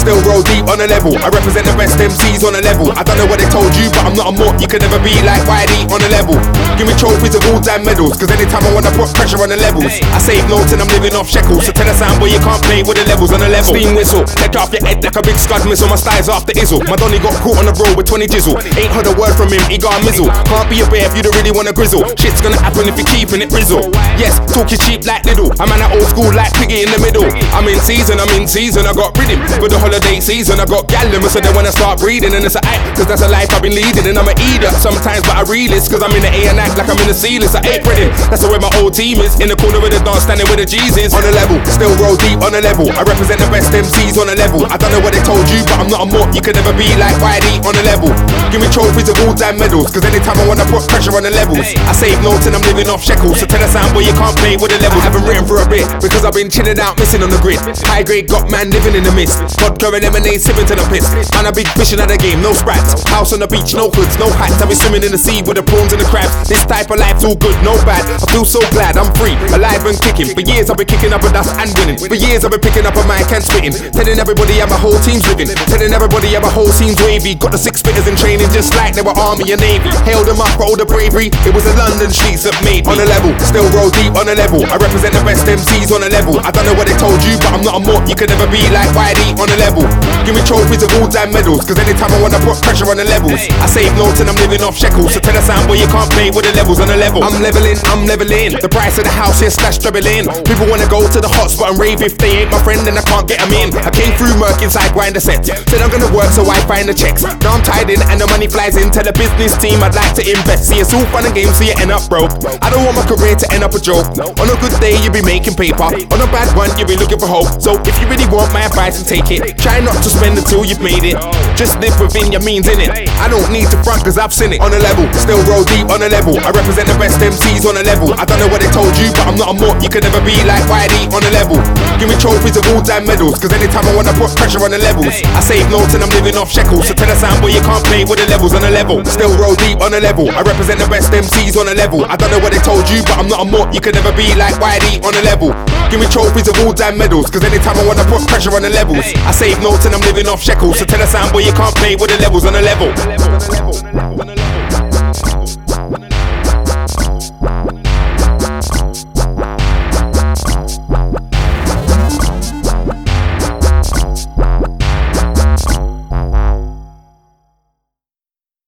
still roll deep on a level. I represent the best MCs on a level. I don't know what they told you, but I'm not a mutt. You can never be like Whitey on a level. Give me trophies of all damn medals, cause anytime I wanna put pressure on the levels, I save notes and I'm living off shekels. So tell a sound boy you can't play with the levels on a level. Steam whistle, take off your head like a big scud missile. My style's after Izzle. My Donny got caught on the road with 20 jizzle. Ain't heard a word from him, he got a mizzle. Can't be a bear if you don't really wanna grizzle. Shit's gonna happen if you're keeping it rizzle. Yes, talking cheap like Lidl. I'm an old school like Piggy in the middle. I'm in season, I got rhythm. For the holiday season, I got gallum. So then when I start breathing, and it's a act, cause that's a life I've been leading. And I'm a eater sometimes, but I realist, cause I'm in the A and act like I'm in the C-list. I ain't Britain, that's where my whole team is. In the corner with the dance, standing with the Jesus. On a level, still roll deep on a level. I represent the best MCs on a level. I don't know what they told you, but I'm not a mutt. You can never be like Whitey on a level. Give me trophies of all damn medals, cause anytime I wanna put pressure on the levels, I save notes and I'm living off shekels. So tell a sound boy you can't play with the levels. I haven't written for a bit, because I've been chilling out, missing on the grid. High grade got man living in the mist. Vodka and lemonade sipping to the piss. Man a big fishing at the game, no sprats. House on the beach, no hoods, no hats. I've been swimming in the sea with the prawns and the crabs. This type of life's all good, no bad. I feel so glad I'm free, alive and kicking. For years I've been kicking up a dust and winning. For years I've been picking up a mic and spitting. Telling everybody how my whole team's living. Telling everybody how my whole team's wavy. Got the six fitters in training just like they were army and navy. Hailed them up for all the bravery. It was the London streets that made me. On a level, still roll deep on a level. I represent the best MCs on a level. I don't know what they told you, but I'm not a mutt. You can never be like Whitey on a level. Give me trophies of all damn medals, cause anytime I wanna put pressure on the levels, I save notes and I'm living off shekels. So tell a sound boy you can't play with the levels on a level. I'm leveling. The price of the house here slash trebling. People wanna go to the hotspot and rave. If they ain't my friend then I can't get them in. I came through murk inside grinder sets. Said I'm gonna work so I find the checks. Now I'm tied in and the money flies in. Tell the business team I'd like to invest. See it's all fun and games so you end up broke. I don't want my career to end up a joke. On a good day you be making paper. On a bad one you be looking for hope. So if you really want my advice and take it, try not to spend until you've made it. Just live within your means innit. I don't need to front cause I've seen it. On a level, still roll deep on a level. I represent the best MCs on a level. I don't know what they told you, but I'm not a mutt. You can never be like Whitey on a level. Give me trophies of all damn medals, cause anytime I wanna put pressure on the levels, I save notes and I'm living off shekels. So tell a sound boy you can't play with the levels on a level. Still roll deep on a level. I represent the best MCs on a level. I don't know what they told you, but I'm not a mutt. You can never be like Whitey on a level. Give me trophies of all damn medals, cause anytime I wanna put pressure on the levels, I save notes and I'm living off shekels. So tell a sound boy you can't play with the levels on a level.